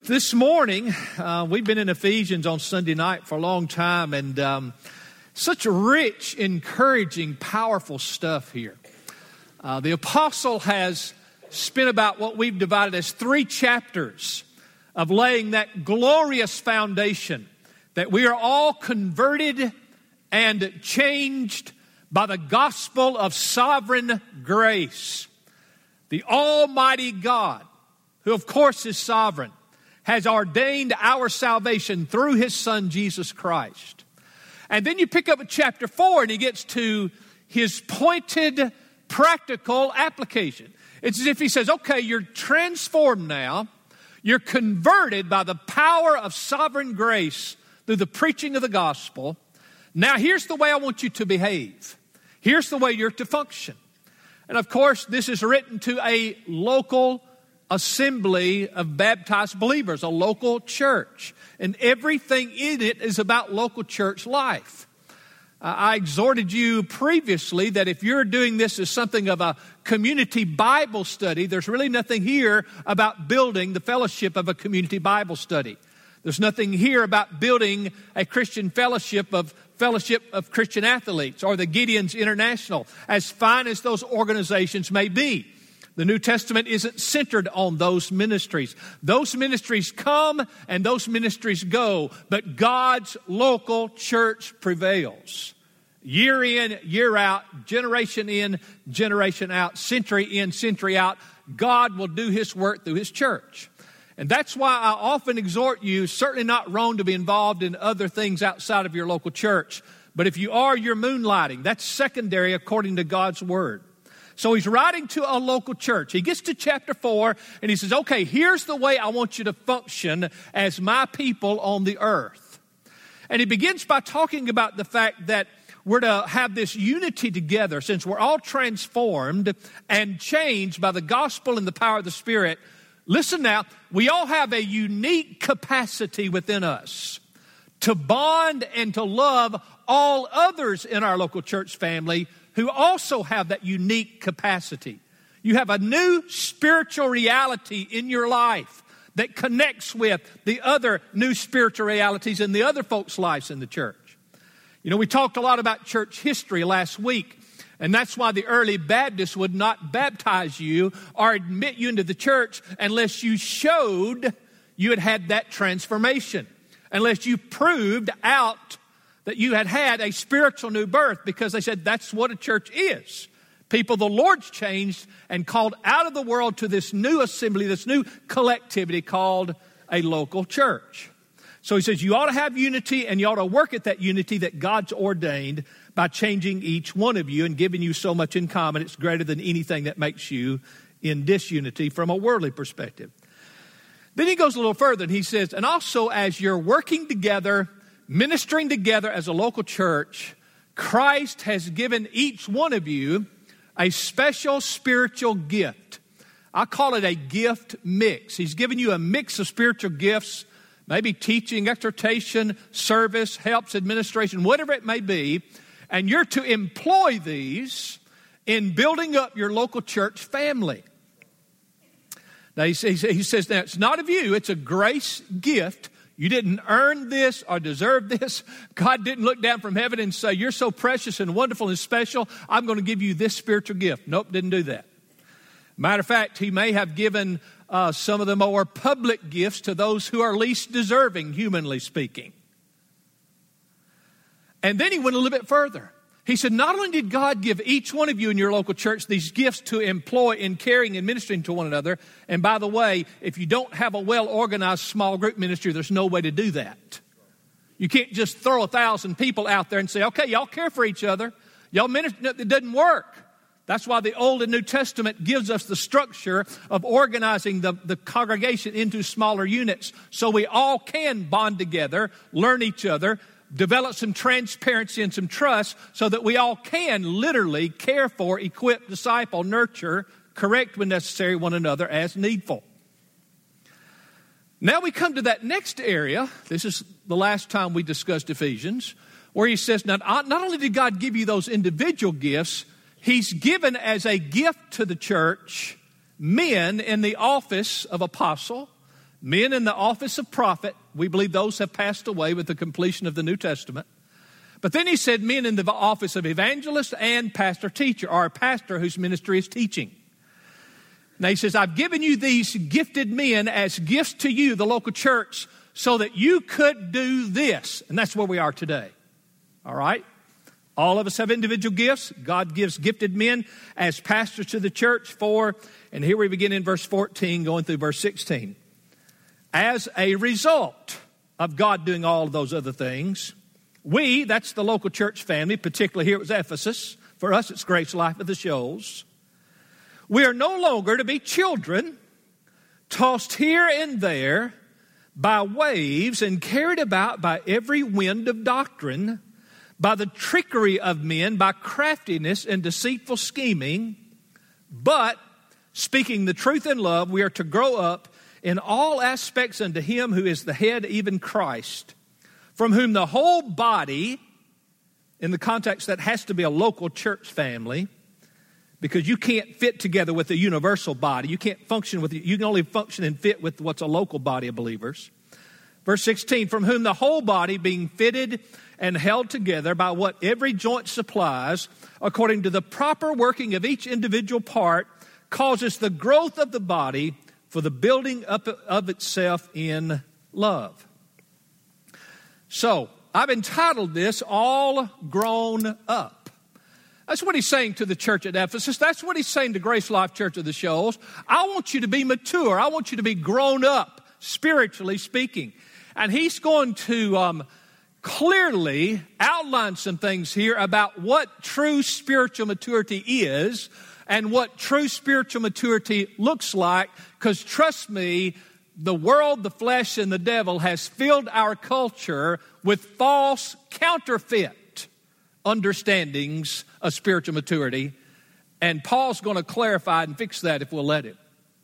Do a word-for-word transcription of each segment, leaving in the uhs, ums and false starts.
This morning, uh, we've been in Ephesians on Sunday night for a long time, and um, such rich, encouraging, powerful stuff here. Uh, the apostle has spent about what we've divided as three chapters of laying that glorious foundation that we are all converted and changed by the gospel of sovereign grace. The Almighty God, who of course is sovereign, has ordained our salvation through His Son, Jesus Christ. And then you pick up at chapter four and he gets to his pointed, practical application. It's as if he says, okay, you're transformed now. You're converted by the power of sovereign grace through the preaching of the gospel. Now here's the way I want you to behave. Here's the way you're to function. And of course, this is written to a local assembly of baptized believers, a local church. And everything in it is about local church life. Uh, I exhorted you previously that if you're doing this as something of a community Bible study, there's really nothing here about building the fellowship of a community Bible study. There's nothing here about building a Christian fellowship of fellowship of Christian athletes or the Gideons International, as fine as those organizations may be. The New Testament isn't centered on those ministries. Those ministries come and those ministries go, but God's local church prevails. Year in, year out, generation in, generation out, century in, century out, God will do His work through His church. And that's why I often exhort you, certainly not wrong to be involved in other things outside of your local church. But if you are, you're moonlighting. That's secondary according to God's Word. So he's writing to a local church. He gets to chapter four and he says, okay, here's the way I want you to function as my people on the earth. And he begins by talking about the fact that we're to have this unity together since we're all transformed and changed by the gospel and the power of the Spirit. Listen now, we all have a unique capacity within us to bond and to love all others in our local church family who also have that unique capacity. You have a new spiritual reality in your life that connects with the other new spiritual realities in the other folks' lives in the church. You know, we talked a lot about church history last week, and that's why the early Baptists would not baptize you or admit you into the church unless you showed you had had that transformation, unless you proved out that you had had a spiritual new birth, because they said that's what a church is. People the Lord's changed and called out of the world to this new assembly, this new collectivity called a local church. So he says you ought to have unity and you ought to work at that unity that God's ordained by changing each one of you and giving you so much in common. It's greater than anything that makes you in disunity from a worldly perspective. Then he goes a little further and he says, and also as you're working together, ministering together as a local church, Christ has given each one of you a special spiritual gift. I call it a gift mix. He's given you a mix of spiritual gifts, maybe teaching, exhortation, service, helps, administration, whatever it may be. And you're to employ these in building up your local church family. Now he says, he says, now it's not of you, it's a grace gift. You didn't earn this or deserve this. God didn't look down from heaven and say, you're so precious and wonderful and special, I'm going to give you this spiritual gift. Nope, didn't do that. Matter of fact, He may have given uh, some of the more public gifts to those who are least deserving, humanly speaking. And then He went a little bit further. He said, not only did God give each one of you in your local church these gifts to employ in caring and ministering to one another, and by the way, if you don't have a well-organized small group ministry, there's no way to do that. You can't just throw a thousand people out there and say, okay, y'all care for each other. Y'all minister. It doesn't work. That's why the Old and New Testament gives us the structure of organizing the, the congregation into smaller units so we all can bond together, learn each other, develop some transparency and some trust so that we all can literally care for, equip, disciple, nurture, correct when necessary one another as needful. Now we come to that next area. This is the last time we discussed Ephesians, where he says, not, not only did God give you those individual gifts, He's given as a gift to the church men in the office of apostle, men in the office of prophet. We believe those have passed away with the completion of the New Testament. But then he said men in the office of evangelist and pastor-teacher, or a pastor whose ministry is teaching. Now he says, I've given you these gifted men as gifts to you, the local church, so that you could do this. And that's where we are today. All right? All of us have individual gifts. God gives gifted men as pastors to the church for, and here we begin in verse fourteen, going through verse sixteen. As a result of God doing all of those other things, we, that's the local church family, particularly here it was Ephesus. For us, it's Grace Life of the Shoals. We are no longer to be children, tossed here and there by waves and carried about by every wind of doctrine, by the trickery of men, by craftiness and deceitful scheming. But, speaking the truth in love, we are to grow up in all aspects unto Him who is the head, even Christ, from whom the whole body, in the context that has to be a local church family, because you can't fit together with a universal body. You can't function with, you can only function and fit with what's a local body of believers. Verse sixteen, from whom the whole body being fitted and held together by what every joint supplies, according to the proper working of each individual part, causes the growth of the body for the building up of itself in love. So, I've entitled this, All Grown Up. That's what he's saying to the church at Ephesus. That's what he's saying to Grace Life Church of the Shoals. I want you to be mature. I want you to be grown up, spiritually speaking. And he's going to um, clearly outline some things here about what true spiritual maturity is and what true spiritual maturity looks like. Because trust me, the world, the flesh, and the devil has filled our culture with false, counterfeit understandings of spiritual maturity. And Paul's going to clarify and fix that if we'll let him.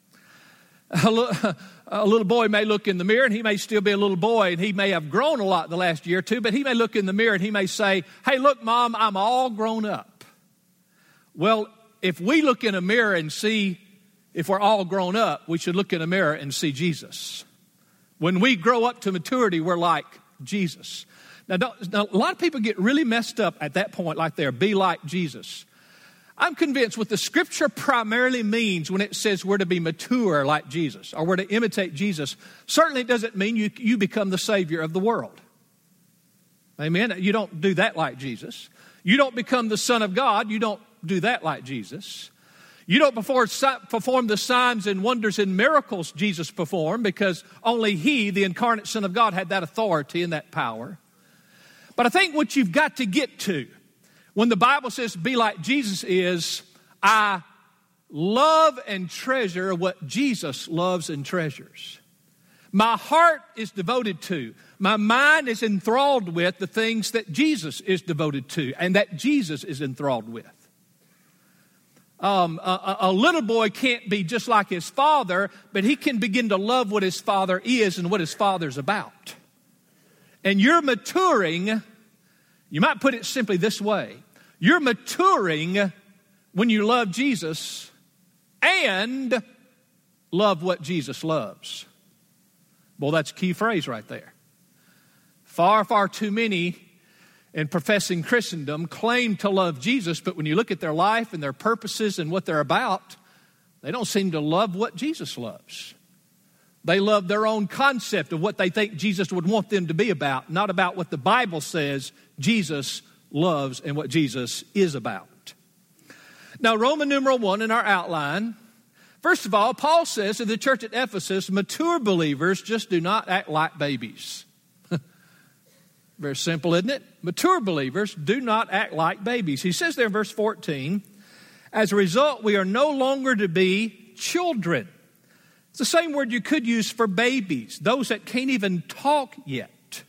A little boy may look in the mirror, and he may still be a little boy, and he may have grown a lot the last year or two, but he may look in the mirror and he may say, hey, look, Mom, I'm all grown up. Well, if we look in a mirror and see if we're all grown up, we should look in a mirror and see Jesus. When we grow up to maturity, we're like Jesus. Now, don't, now, a lot of people get really messed up at that point, like there, be like Jesus. I'm convinced what the Scripture primarily means when it says we're to be mature like Jesus, or we're to imitate Jesus, certainly doesn't mean you, you become the Savior of the world. Amen? You don't do that like Jesus. You don't become the Son of God. You don't do that like Jesus. You don't perform the signs and wonders and miracles Jesus performed, because only He, the incarnate Son of God, had that authority and that power. But I think what you've got to get to when the Bible says be like Jesus is, I love and treasure what Jesus loves and treasures. My heart is devoted to, my mind is enthralled with the things that Jesus is devoted to and that Jesus is enthralled with. Um, a, a little boy can't be just like his father, but he can begin to love what his father is and what his father's about. And you're maturing, you might put it simply this way, you're maturing when you love Jesus and love what Jesus loves. Well, that's a key phrase right there. Far, far too many in professing Christendom claim to love Jesus, but when you look at their life and their purposes and what they're about, they don't seem to love what Jesus loves. They love their own concept of what they think Jesus would want them to be about, not about what the Bible says Jesus loves and what Jesus is about. Now, Roman numeral one in our outline, first of all, Paul says to the church at Ephesus, mature believers just do not act like babies. Very simple, isn't it? Mature believers do not act like babies. He says there in verse fourteen, as a result, we are no longer to be children. It's the same word you could use for babies, those that can't even talk yet.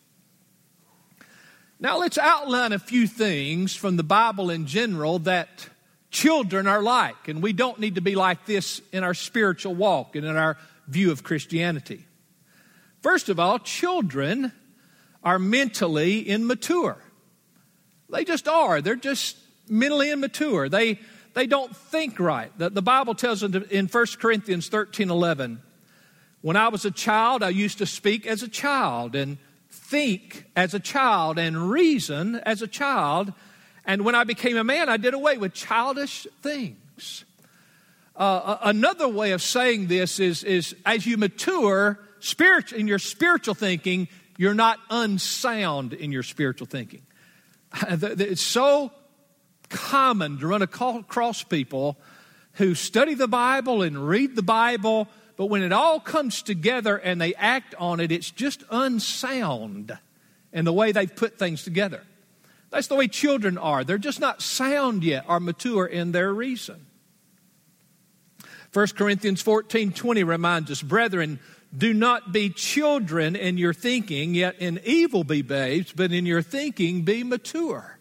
Now let's outline a few things from the Bible in general that children are like, and we don't need to be like this in our spiritual walk and in our view of Christianity. First of all, children are mentally immature. They just are. They're just mentally immature. They They don't think right. The, the Bible tells us in First Corinthians thirteen eleven, When I was a child, I used to speak as a child and think as a child and reason as a child. And when I became a man, I did away with childish things. Uh, another way of saying this is, is as you mature spirit, in your spiritual thinking, you're not unsound in your spiritual thinking. It's so common to run across people who study the Bible and read the Bible, but when it all comes together and they act on it, it's just unsound in the way they've put things together. That's the way children are. They're just not sound yet or mature in their reason. First Corinthians fourteen twenty reminds us, brethren, do not be children in your thinking, yet in evil be babes, but in your thinking be mature.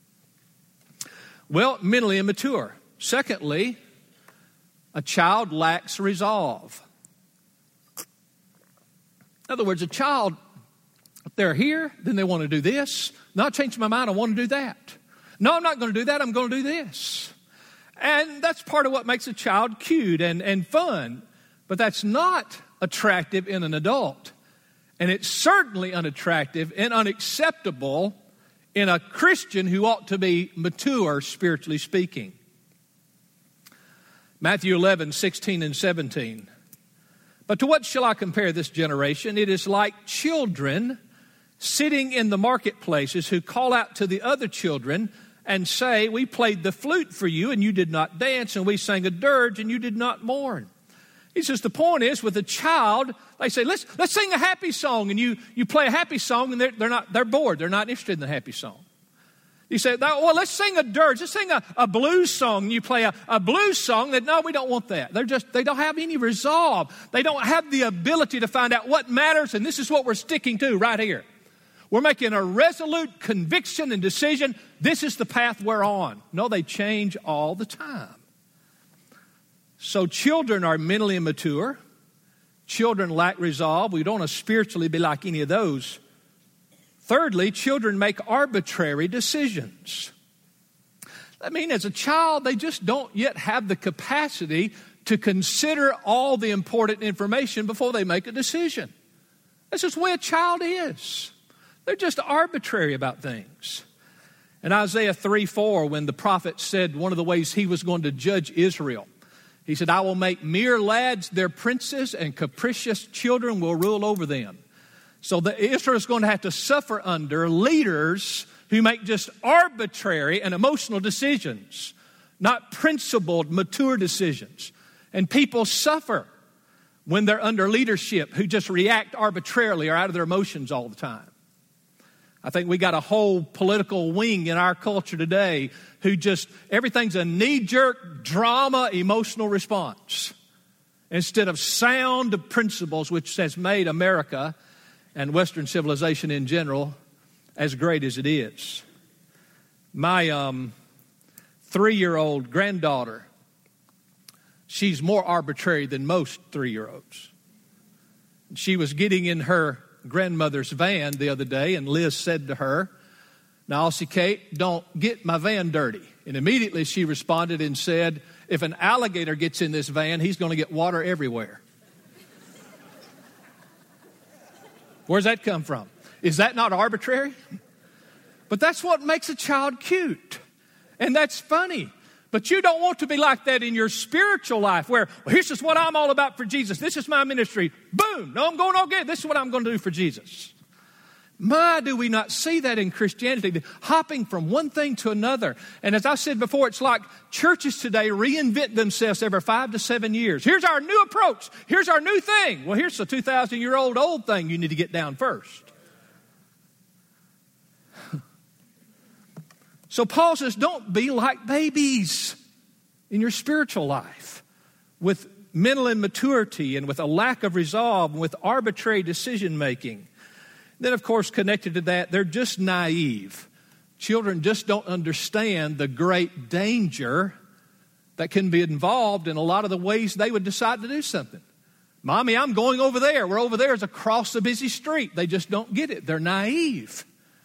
Well, mentally immature. Secondly, a child lacks resolve. In other words, a child, they're here, then they want to do this. No, I changed my mind, I want to do that. No, I'm not going to do that, I'm going to do this. And that's part of what makes a child cute and, and fun. But that's not attractive in an adult. And it's certainly unattractive and unacceptable in a Christian who ought to be mature, spiritually speaking. Matthew eleven, sixteen and seventeen. But to what shall I compare this generation? It is like children sitting in the marketplaces who call out to the other children and say, we played the flute for you and you did not dance, and we sang a dirge and you did not mourn. He says the point is, with a child, they say, let's let's sing a happy song, and you, you play a happy song, and they're, they're not they're bored. They're not interested in the happy song. You say, well, let's sing a dirge. Let's sing a, a blues song. And you play a, a blues song. That no, we don't want that. They're just they don't have any resolve. They don't have the ability to find out what matters, and this is what we're sticking to right here. We're making a resolute conviction and decision. This is the path we're on. No, they change all the time. So children are mentally immature. Children lack resolve. We don't want to spiritually be like any of those. Thirdly, children make arbitrary decisions. I mean, as a child, they just don't yet have the capacity to consider all the important information before they make a decision. That's just the way a child is. They're just arbitrary about things. In Isaiah three four, when the prophet said one of the ways he was going to judge Israel, he said, I will make mere lads their princes, and capricious children will rule over them. So the Israel is going to have to suffer under leaders who make just arbitrary and emotional decisions, not principled, mature decisions. And people suffer when they're under leadership who just react arbitrarily or out of their emotions all the time. I think we got a whole political wing in our culture today who just, everything's a knee-jerk drama emotional response instead of sound principles, which has made America and Western civilization in general as great as it is. My um, three-year-old granddaughter, she's more arbitrary than most three-year-olds. She was getting in her grandmother's van the other day, and Liz said to her, now, Elsie Kate, don't get my van dirty. And immediately she responded and said, if an alligator gets in this van, he's going to get water everywhere. Where's that come from? Is that not arbitrary? But that's what makes a child cute. And that's funny. But you don't want to be like that in your spiritual life where, well, here's just what I'm all about for Jesus. This is my ministry. Boom. No, I'm going all good. This is what I'm going to do for Jesus. My, do we not see that in Christianity, hopping from one thing to another. And as I said before, it's like churches today reinvent themselves every five to seven years. Here's our new approach. Here's our new thing. Well, here's the two thousand year old old thing you need to get down first. So Paul says, don't be like babies in your spiritual life with mental immaturity and with a lack of resolve and with arbitrary decision making. Then, of course, connected to that, they're just naive. Children just don't understand the great danger that can be involved in a lot of the ways they would decide to do something. Mommy, I'm going over there. We're over there. It's across the busy street. They just don't get it. They're naive.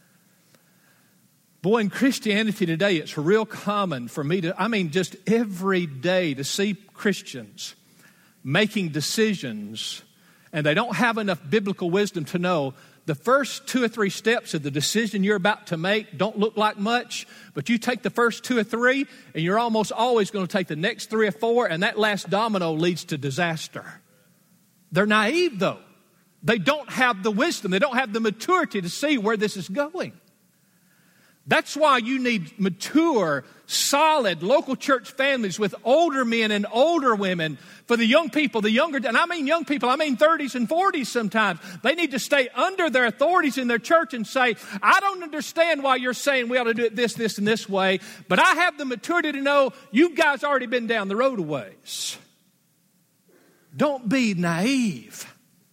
Boy, in Christianity today, it's real common for me to, I mean, just every day to see Christians making decisions and they don't have enough biblical wisdom to know the first two or three steps of the decision you're about to make don't look like much, but you take the first two or three, and you're almost always going to take the next three or four, and that last domino leads to disaster. They're naive, though. They don't have the wisdom. They don't have the maturity to see where this is going. That's why you need mature, solid, local church families with older men and older women. For the young people, the younger, and I mean young people, I mean thirties and forties sometimes. They need to stay under their authorities in their church and say, I don't understand why you're saying we ought to do it this, this, and this way, but I have the maturity to know you guys already been down the road a ways. Don't be naive.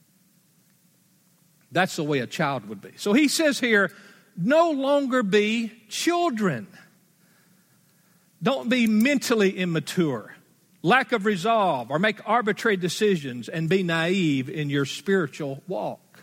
That's the way a child would be. So he says here, no longer be children. Don't be mentally immature, lack of resolve, or make arbitrary decisions and be naive in your spiritual walk.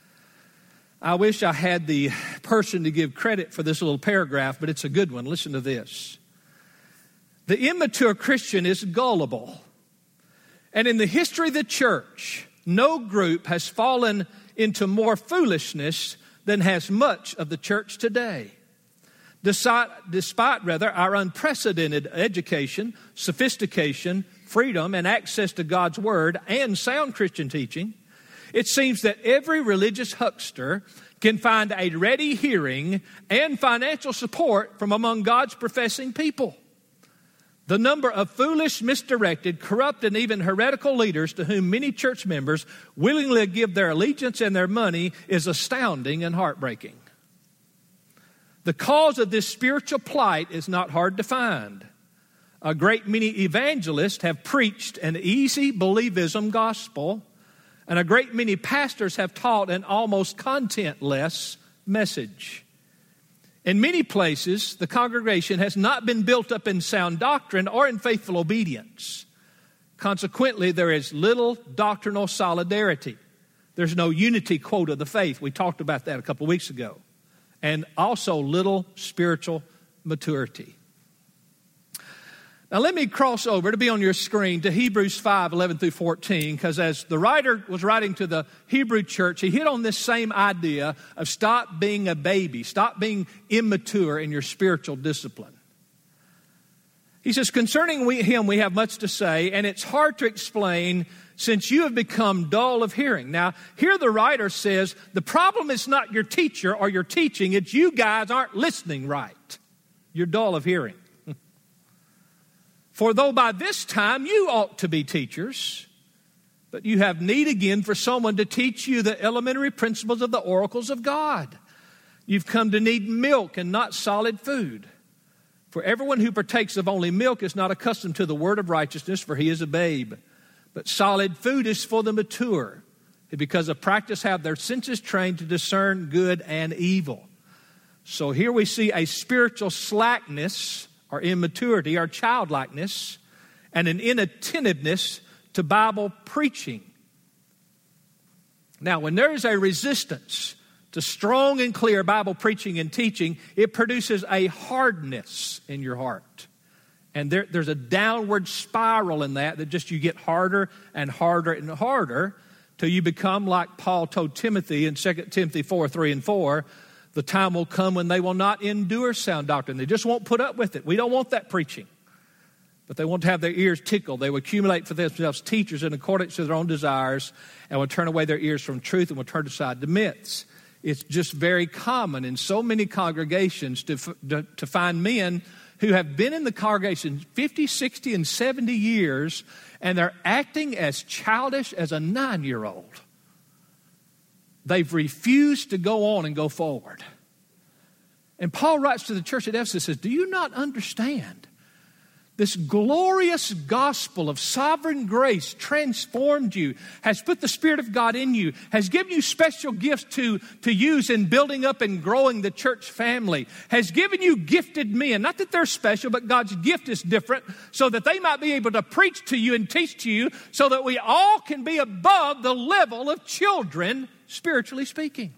I wish I had the person to give credit for this little paragraph, but it's a good one. Listen to this. The immature Christian is gullible. And in the history of the church, no group has fallen into more foolishness than has much of the church today. Despite, despite rather our unprecedented education, sophistication, freedom, and access to God's Word and sound Christian teaching, it seems that every religious huckster can find a ready hearing and financial support from among God's professing people. The number of foolish, misdirected, corrupt, and even heretical leaders to whom many church members willingly give their allegiance and their money is astounding and heartbreaking. The cause of this spiritual plight is not hard to find. A great many evangelists have preached an easy believism gospel, and a great many pastors have taught an almost contentless message. In many places, the congregation has not been built up in sound doctrine or in faithful obedience. Consequently, there is little doctrinal solidarity. There's no unity, quote, of the faith. We talked about that a couple of weeks ago. And also little spiritual maturity. Now let me cross over to be on your screen to Hebrews five, eleven through fourteen, because as the writer was writing to the Hebrew church, he hit on this same idea of stop being a baby, stop being immature in your spiritual discipline. He says, concerning we, him we have much to say, and it's hard to explain since you have become dull of hearing. Now, here the writer says, the problem is not your teacher or your teaching, it's you guys aren't listening right. You're dull of hearing. For though by this time you ought to be teachers, but you have need again for someone to teach you the elementary principles of the oracles of God. You've come to need milk and not solid food. For everyone who partakes of only milk is not accustomed to the word of righteousness, for he is a babe. But solid food is for the mature, who because of practice have their senses trained to discern good and evil. So here we see a spiritual slackness or immaturity or childlikeness and an inattentiveness to Bible preaching. Now, when there is a resistance to strong and clear Bible preaching and teaching, it produces a hardness in your heart. And there, there's a downward spiral in that, that just you get harder and harder and harder till you become like Paul told Timothy in Second Timothy four, three and four, the time will come when they will not endure sound doctrine. They just won't put up with it. We don't want that preaching. But they want to have their ears tickled. They will accumulate for themselves teachers in accordance to their own desires and will turn away their ears from truth and will turn aside to myths. It's just very common in so many congregations to, to, to find men who have been in the congregation fifty, sixty, and seventy years, and they're acting as childish as a nine-year-old. They've refused to go on and go forward. And Paul writes to the church at Ephesus, says, do you not understand? This glorious gospel of sovereign grace transformed you, has put the Spirit of God in you, has given you special gifts to, to use in building up and growing the church family, has given you gifted men. Not that they're special, but God's gift is different so that they might be able to preach to you and teach to you so that we all can be above the level of children, spiritually speaking.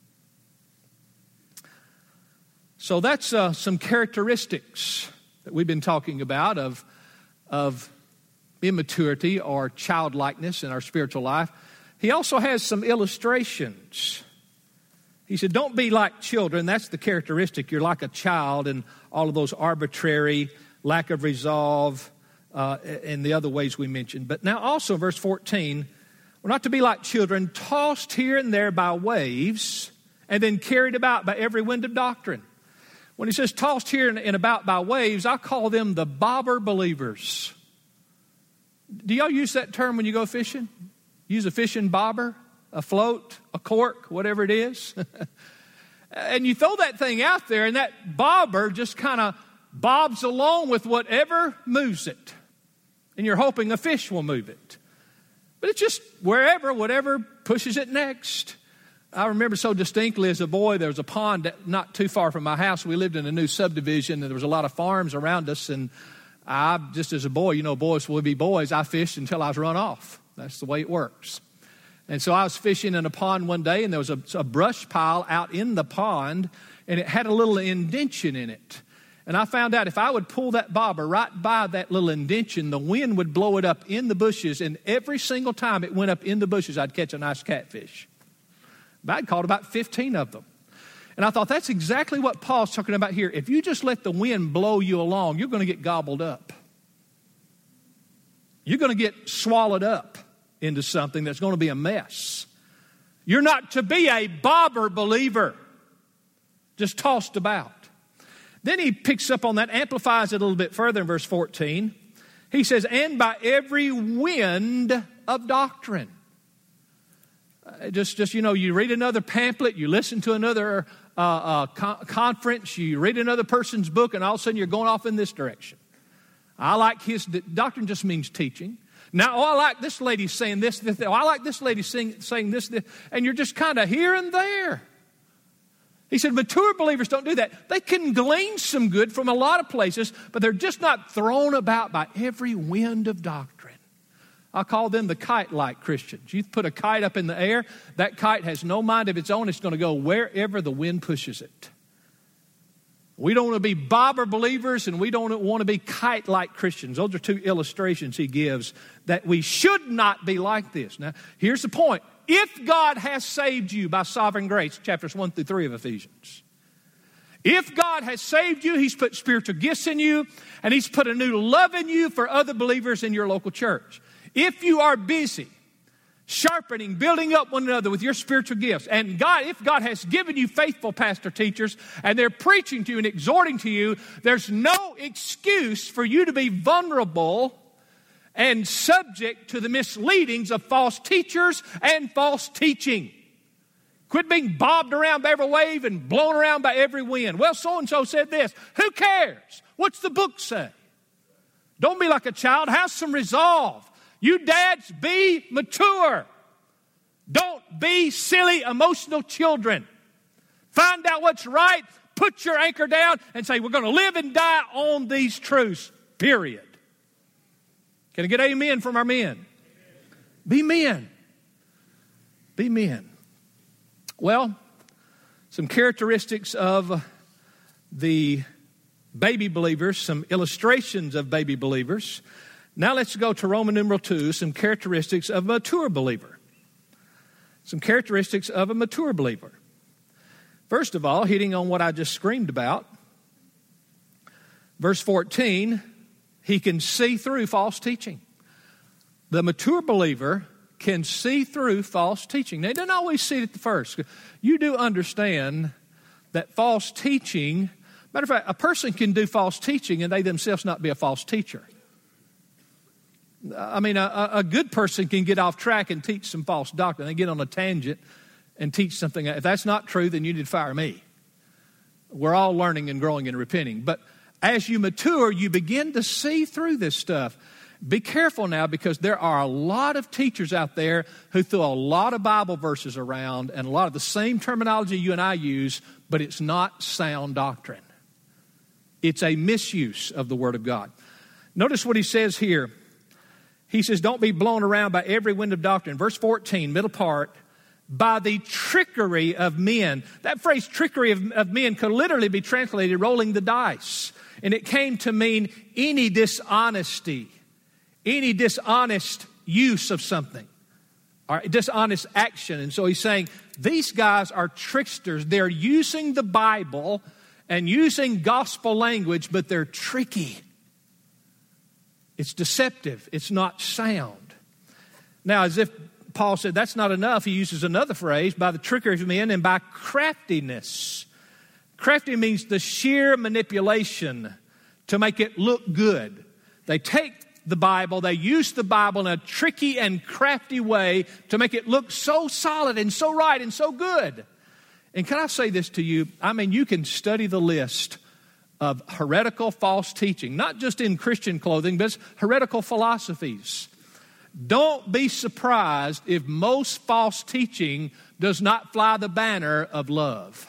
So that's uh, some characteristics that we've been talking about of, of immaturity or childlikeness in our spiritual life. he also has some illustrations. He said, don't be like children. That's the characteristic. You're like a child in all of those arbitrary, lack of resolve, uh, and the other ways we mentioned. But now also, verse fourteen, we're not to be like children, tossed here and there by waves, and then carried about by every wind of doctrine. When he says tossed here and about by waves, I call them the bobber believers. Do y'all use that term when you go fishing? Use a fishing bobber, a float, a cork, whatever it is. And you throw that thing out there, and that bobber just kind of bobs along with whatever moves it. And you're hoping a fish will move it. But it's just wherever, whatever pushes it next. I remember so distinctly as a boy, there was a pond not too far from my house. We lived in a new subdivision, and there was a lot of farms around us. And I, just as a boy, you know, boys will be boys, I fished until I was run off. That's the way it works. And so I was fishing in a pond one day, and there was a, a brush pile out in the pond, and it had a little indention in it. And I found out if I would pull that bobber right by that little indention, the wind would blow it up in the bushes, and every single time it went up in the bushes, I'd catch a nice catfish. I'd caught about fifteen of them. And I thought, that's exactly what Paul's talking about here. If you just let the wind blow you along, you're going to get gobbled up. You're going to get swallowed up into something that's going to be a mess. You're not to be a bobber believer, just tossed about. Then he picks up on that, amplifies it a little bit further in verse fourteen. He says, and by every wind of doctrine. Uh, just, just, you know, you read another pamphlet, you listen to another uh, uh, con- conference, you read another person's book, and all of a sudden you're going off in this direction. I like his, doctrine just means teaching. Now, oh, I like this lady saying this, this, oh, I like this lady saying, saying this, this, and you're just kind of here and there. He said, mature believers don't do that. They can glean some good from a lot of places, but they're just not thrown about by every wind of doctrine. I call them the kite-like Christians. You put a kite up in the air, that kite has no mind of its own. It's going to go wherever the wind pushes it. We don't want to be bobber believers, and we don't want to be kite-like Christians. Those are two illustrations he gives that we should not be like this. Now, here's the point. If God has saved you by sovereign grace, chapters one through three of Ephesians. If God has saved you, He's put spiritual gifts in you, and He's put a new love in you for other believers in your local church. If you are busy sharpening, building up one another with your spiritual gifts, and God, if God has given you faithful pastor teachers, and they're preaching to you and exhorting to you, there's no excuse for you to be vulnerable and subject to the misleadings of false teachers and false teaching. Quit being bobbed around by every wave and blown around by every wind. Well, so-and-so said this. Who cares? What's the book say? Don't be like a child. Have some resolve. You dads, be mature. Don't be silly, emotional children. Find out what's right. Put your anchor down and say, we're going to live and die on these truths, period. Can I get amen from our men? Be men. Be men. Well, some characteristics of the baby believers, some illustrations of baby believers. Now let's go to Roman numeral two, some characteristics of a mature believer. Some characteristics of a mature believer. First of all, hitting on what I just screamed about, verse fourteen, he can see through false teaching. The mature believer can see through false teaching. They don't always see it at the first. You do understand that false teaching, matter of fact, a person can do false teaching and they themselves not be a false teacher. I mean, a, a good person can get off track and teach some false doctrine. They get on a tangent and teach something. If that's not true, then you need to fire me. We're all learning and growing and repenting. But as you mature, you begin to see through this stuff. Be careful now, because there are a lot of teachers out there who throw a lot of Bible verses around and a lot of the same terminology you and I use, but it's not sound doctrine. It's a misuse of the Word of God. Notice what he says here. He says, don't be blown around by every wind of doctrine. Verse fourteen, middle part, by the trickery of men. That phrase, trickery of, of men, could literally be translated rolling the dice. And it came to mean any dishonesty, any dishonest use of something. or dishonest action. And so he's saying these guys are tricksters. They're using the Bible and using gospel language, but they're tricky. It's deceptive. It's not sound. Now, as if Paul said that's not enough, he uses another phrase, by the trickery of men and by craftiness. Crafty means the sheer manipulation to make it look good. They take the Bible, they use the Bible in a tricky and crafty way to make it look so solid and so right and so good. And can I say this to you? I mean, you can study the list of heretical false teaching, not just in Christian clothing, but heretical philosophies. Don't be surprised if most false teaching does not fly the banner of love.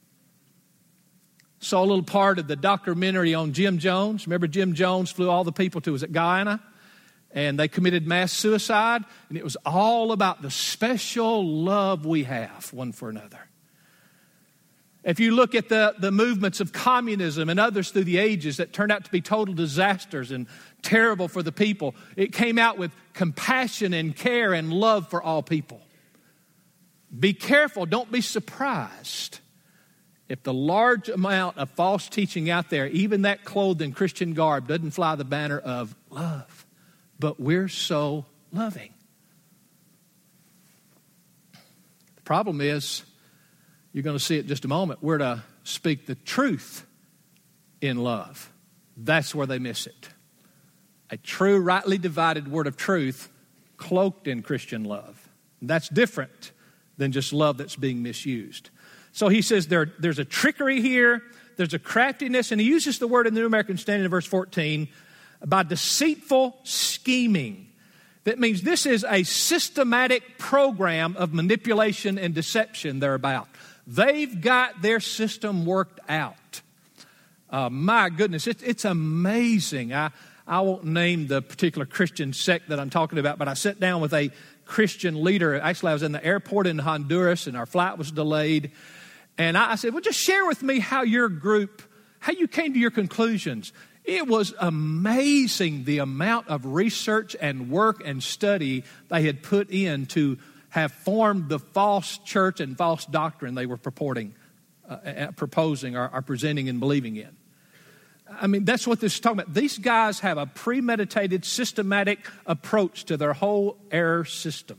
Saw a little part of the documentary on Jim Jones. Remember Jim Jones flew all the people to, was it Guyana? And they committed mass suicide. And it was all about the special love we have one for another. If you look at the, the movements of communism and others through the ages that turned out to be total disasters and terrible for the people, it came out with compassion and care and love for all people. Be careful. Don't be surprised if the large amount of false teaching out there, even that clothed in Christian garb, doesn't fly the banner of love. But we're so loving. The problem is, you're going to see it in just a moment, we're to speak the truth in love. That's where they miss it. A true, rightly divided word of truth cloaked in Christian love. That's different than just love that's being misused. So he says there, there's a trickery here, there's a craftiness, and he uses the word in the New American Standard in verse fourteen, by deceitful scheming. That means this is a systematic program of manipulation and deception they're about. They've got their system worked out. Uh, my goodness, it, it's amazing. I, I won't name the particular Christian sect that I'm talking about, but I sat down with a Christian leader. Actually, I was in the airport in Honduras, and our flight was delayed. And I, I said, well, just share with me how your group, how you came to your conclusions. It was amazing the amount of research and work and study they had put in to have formed the false church and false doctrine they were purporting, uh, proposing or, or presenting and believing in. I mean, that's what this is talking about. These guys have a premeditated, systematic approach to their whole error system.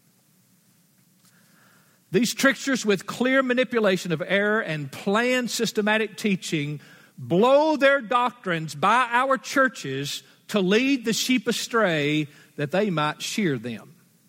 These tricksters with clear manipulation of error and planned systematic teaching blow their doctrines by our churches to lead the sheep astray that they might shear them.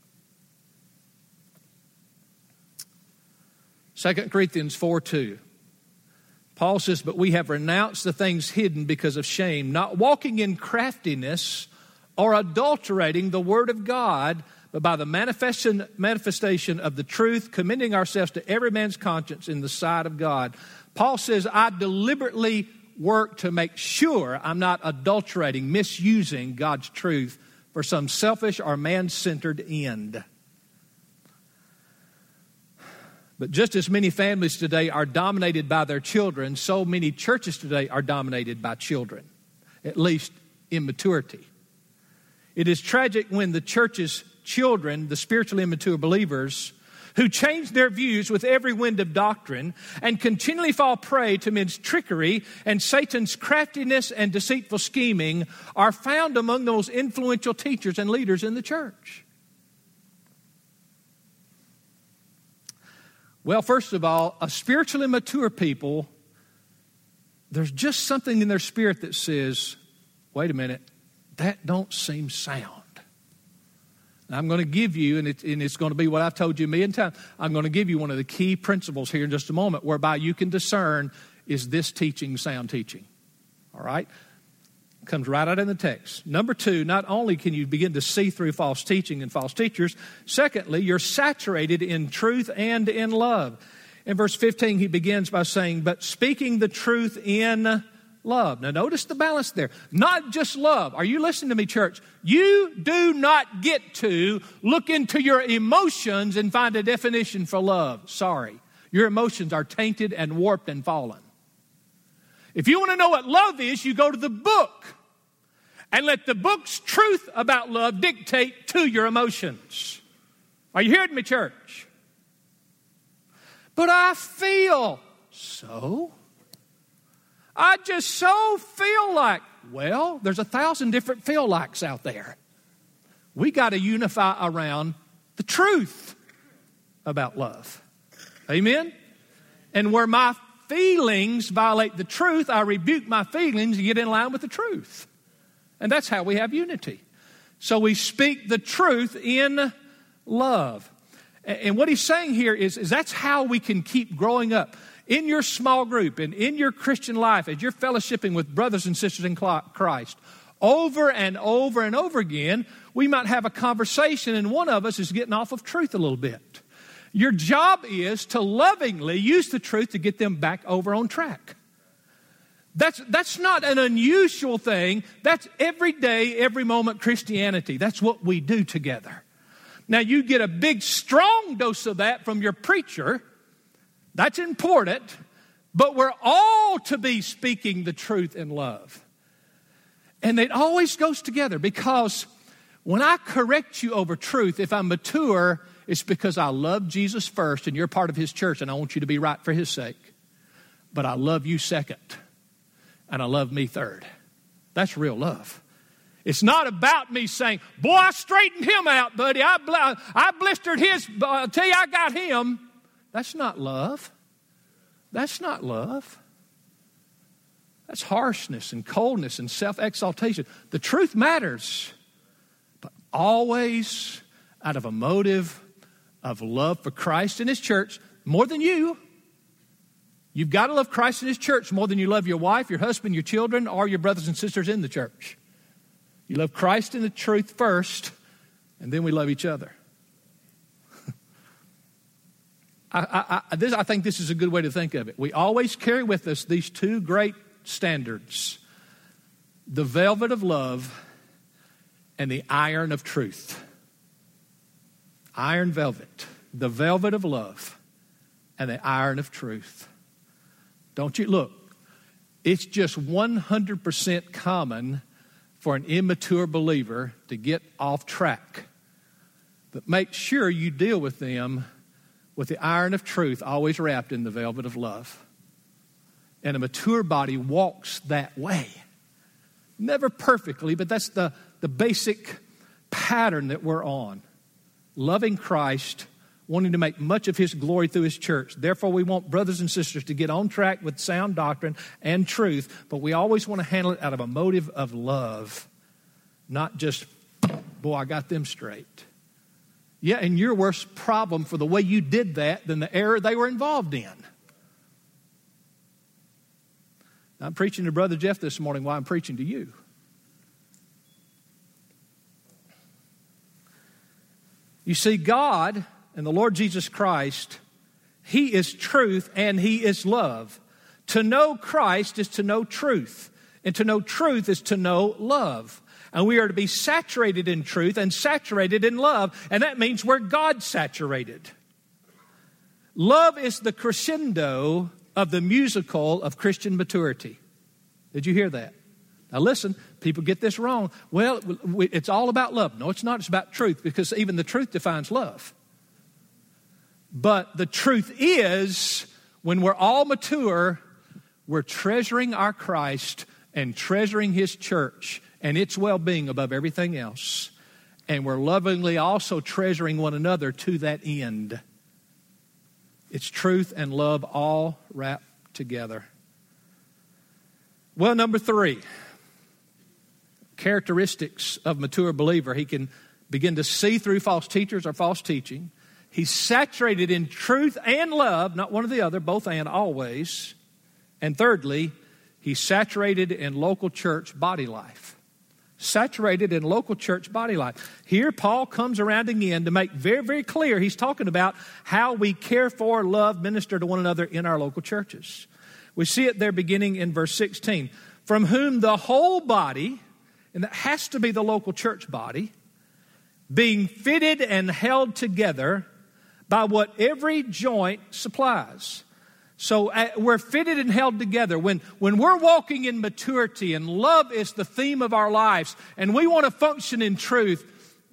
Second Corinthians four two. Paul says, but we have renounced the things hidden because of shame, not walking in craftiness or adulterating the word of God, but by the manifestation, manifestation of the truth, commending ourselves to every man's conscience in the sight of God. Paul says, I deliberately work to make sure I'm not adulterating, misusing God's truth for some selfish or man-centered end. But just as many families today are dominated by their children, so many churches today are dominated by children, at least immaturity. It is tragic when the church's children, the spiritually immature believers, who change their views with every wind of doctrine and continually fall prey to men's trickery and Satan's craftiness and deceitful scheming, are found among those influential teachers and leaders in the church. Well, first of all, a spiritually mature people, there's just something in their spirit that says, wait a minute, that don't seem sound. And I'm going to give you, and, it, and it's going to be what I've told you a million times, I'm going to give you one of the key principles here in just a moment, whereby you can discern, is this teaching sound teaching? All right? It comes right out in the text. Number two, not only can you begin to see through false teaching and false teachers, secondly, you're saturated in truth and in love. In verse fifteen, he begins by saying, but speaking the truth in love. Now notice the balance there. Not just love. Are you listening to me, church? You do not get to look into your emotions and find a definition for love. Sorry. Your emotions are tainted and warped and fallen. If you want to know what love is, you go to the book and let the book's truth about love dictate to your emotions. Are you hearing me, church? But I feel so. I just so feel like, well, there's a thousand different feel likes out there. We got to unify around the truth about love. Amen? And where my feelings violate the truth, I rebuke my feelings and get in line with the truth. And that's how we have unity. So we speak the truth in love. And what he's saying here is, is that's how we can keep growing up. In your small group and in your Christian life, as you're fellowshipping with brothers and sisters in Christ, over and over and over again, we might have a conversation and one of us is getting off of truth a little bit. Your job is to lovingly use the truth to get them back over on track. That's, that's not an unusual thing. That's everyday, every moment Christianity. That's what we do together. Now, you get a big, strong dose of that from your preacher. That's important. But we're all to be speaking the truth in love. And it always goes together, because when I correct you over truth, if I'm mature, it's because I love Jesus first and you're part of his church and I want you to be right for his sake. But I love you second and I love me third. That's real love. It's not about me saying, boy, I straightened him out, buddy. I, bl- I blistered his, uh, I'll tell you I got him. That's not love. That's not love. That's harshness and coldness and self-exaltation. The truth matters, but always out of a motive of love for Christ and his church more than you. You've got to love Christ and his church more than you love your wife, your husband, your children, or your brothers and sisters in the church. You love Christ and the truth first, and then we love each other. I, I, I, this, I think this is a good way to think of it. We always carry with us these two great standards: the velvet of love and the iron of truth. Iron velvet, the velvet of love and the iron of truth. Don't you look, it's just one hundred percent common for an immature believer to get off track. But make sure you deal with them with the iron of truth always wrapped in the velvet of love. And a mature body walks that way. Never perfectly, but that's the, the basic pattern that we're on. Loving Christ, wanting to make much of his glory through his church. Therefore, we want brothers and sisters to get on track with sound doctrine and truth, but we always want to handle it out of a motive of love, not just, boy, I got them straight. Yeah, and your worse problem for the way you did that than the error they were involved in. I'm preaching to Brother Jeff this morning while I'm preaching to you. You see, God and the Lord Jesus Christ, he is truth and he is love. To know Christ is to know truth, and to know truth is to know love. And we are to be saturated in truth and saturated in love, and that means we're God-saturated. Love is the crescendo of the musical of Christian maturity. Did you hear that? Now listen, people get this wrong. Well, it's all about love. No, it's not. It's about truth, because even the truth defines love. But the truth is, when we're all mature, we're treasuring our Christ and treasuring his church and its well-being above everything else. And we're lovingly also treasuring one another to that end. It's truth and love all wrapped together. Well, number three, characteristics of mature believer. He can begin to see through false teachers or false teaching. He's saturated in truth and love, not one or the other, both and always. And thirdly, he's saturated in local church body life. Saturated in local church body life. Here, Paul comes around again to make very, very clear he's talking about how we care for, love, minister to one another in our local churches. We see it there beginning in verse sixteen. From whom the whole body, and that has to be the local church body, being fitted and held together by what every joint supplies. So uh, we're fitted and held together. When, when we're walking in maturity and love is the theme of our lives and we want to function in truth,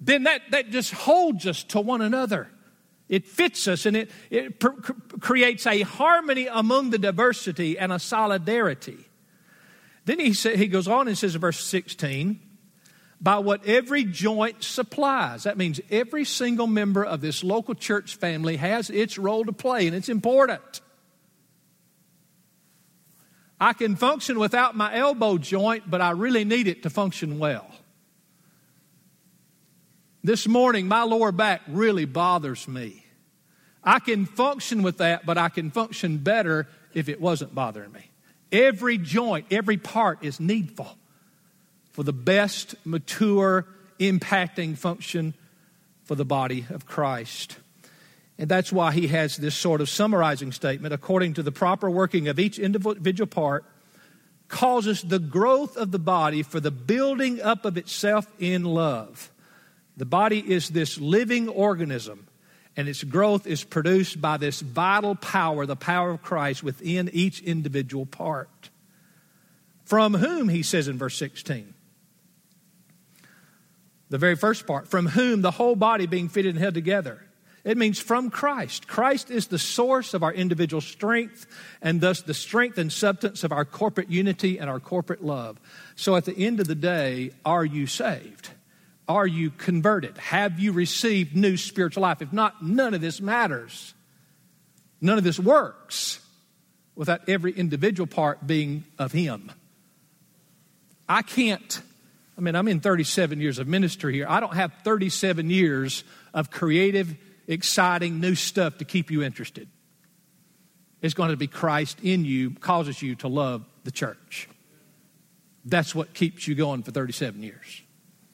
then that, that just holds us to one another. It fits us, and it, it pr- creates a harmony among the diversity and a solidarity. Then he, say, he goes on and says in verse sixteen, by what every joint supplies. That means every single member of this local church family has its role to play, and it's important. I can function without my elbow joint, but I really need it to function well. This morning, my lower back really bothers me. I can function with that, but I can function better if it wasn't bothering me. Every joint, every part is needful for the best, mature, impacting function for the body of Christ. And that's why he has this sort of summarizing statement, according to the proper working of each individual part, causes the growth of the body for the building up of itself in love. The body is this living organism, and its growth is produced by this vital power, the power of Christ within each individual part. From whom, he says in verse sixteen, the very first part, from whom the whole body being fitted and held together. It means from Christ. Christ is the source of our individual strength and thus the strength and substance of our corporate unity and our corporate love. So at the end of the day, are you saved? Are you converted? Have you received new spiritual life? If not, none of this matters. None of this works without every individual part being of Him. I can't, I mean, I'm in thirty-seven years of ministry here. I don't have thirty-seven years of creative, exciting, new stuff to keep you interested. It's going to be Christ in you, causes you to love the church. That's what keeps you going for thirty-seven years.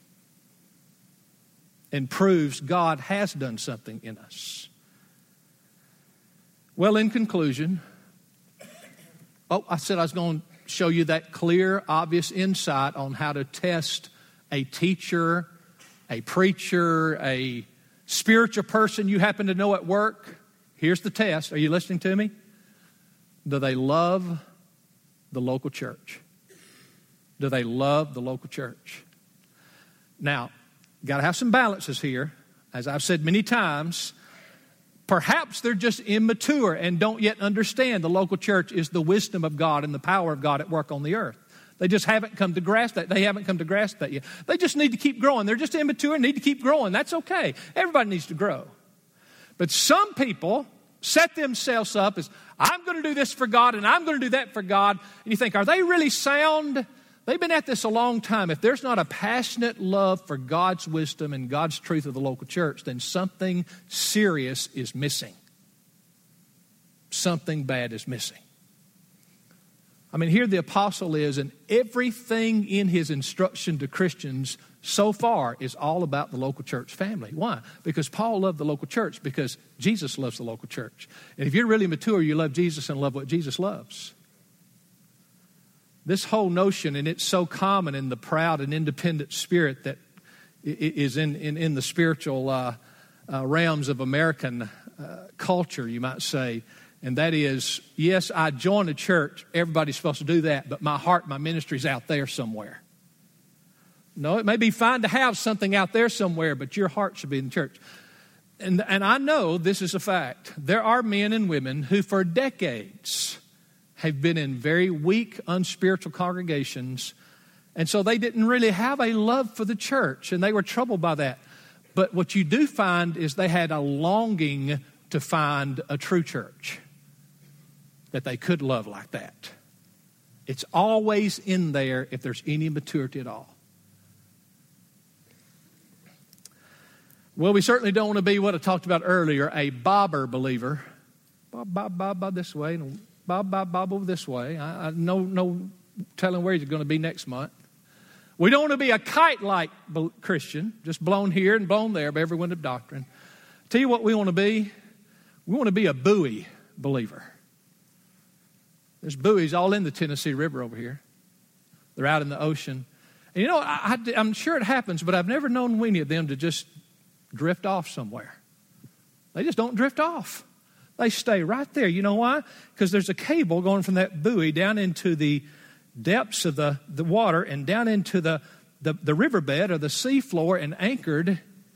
And proves God has done something in us. Well, in conclusion, oh, I said I was going to show you that clear, obvious insight on how to test a teacher, a preacher, a spiritual person you happen to know at work. Here's the test. Are you listening to me? Do they love the local church? Do they love the local church? Now, got to have some balances here. As I've said many times, perhaps they're just immature and don't yet understand the local church is the wisdom of God and the power of God at work on the earth. They just haven't come to grasp that. They haven't come to grasp that yet. They just need to keep growing. They're just immature and need to keep growing. That's okay. Everybody needs to grow. But some people set themselves up as, I'm going to do this for God and I'm going to do that for God. And you think, are they really sound? They've been at this a long time. If there's not a passionate love for God's wisdom and God's truth of the local church, then something serious is missing. Something bad is missing. I mean, here the apostle is, and everything in his instruction to Christians so far is all about the local church family. Why? Because Paul loved the local church, because Jesus loves the local church. And if you're really mature, you love Jesus and love what Jesus loves. This whole notion, and it's so common in the proud and independent spirit that is in, in, in the spiritual uh, uh, realms of American uh, culture, you might say, and that is, yes, I joined a church, everybody's supposed to do that, but my heart, my ministry's out there somewhere. No, it may be fine to have something out there somewhere, but your heart should be in the church. And, and I know this is a fact. There are men and women who for decades have been in very weak, unspiritual congregations, and so they didn't really have a love for the church, and they were troubled by that. But what you do find is they had a longing to find a true church that they could love like that. It's always in there if there's any maturity at all. Well, we certainly don't want to be what I talked about earlier, a bobber believer. Bob, bob, bob, bob this way, and bob, bob, bob over this way. I, I no, no telling where he's going to be next month. We don't want to be a kite-like Christian, just blown here and blown there by every wind of doctrine. Tell you what we want to be. We want to be a buoy believer. There's buoys all in the Tennessee River over here. They're out in the ocean. And you know, I, I, I'm sure it happens, but I've never known any of them to just drift off somewhere. They just don't drift off. They stay right there. You know why? Because there's a cable going from that buoy down into the depths of the, the water and down into the, the, the riverbed or the sea floor and anchored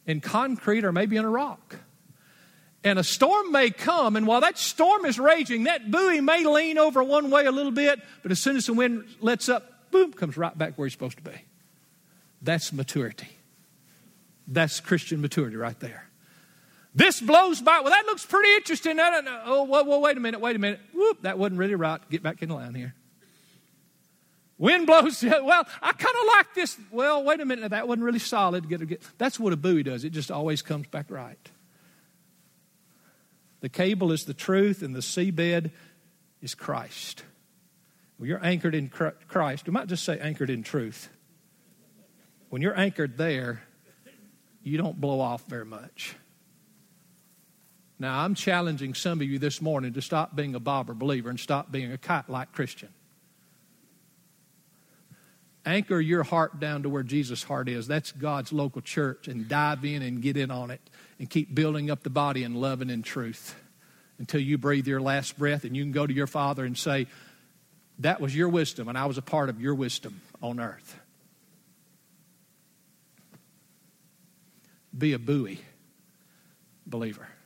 in concrete or maybe in a rock. And a storm may come, and while that storm is raging, that buoy may lean over one way a little bit, but as soon as the wind lets up, boom, comes right back where it's supposed to be. That's maturity. That's Christian maturity right there. This blows by. Well, that looks pretty interesting. I don't know. Oh, well, well, wait a minute, wait a minute. Whoop, that wasn't really right. Get back in line here. Wind blows. Well, I kind of like this. Well, wait a minute. That wasn't really solid. Get, get. That's what a buoy does. It just always comes back right. The cable is the truth, and the seabed is Christ. When you're anchored in Christ, we might just say anchored in truth. When you're anchored there, you don't blow off very much. Now, I'm challenging some of you this morning to stop being a bobber believer and stop being a kite-like Christian. Anchor your heart down to where Jesus' heart is. That's God's local church, and dive in and get in on it and keep building up the body in love and in truth until you breathe your last breath and you can go to your Father and say, that was your wisdom and I was a part of your wisdom on earth. Be a buoy believer.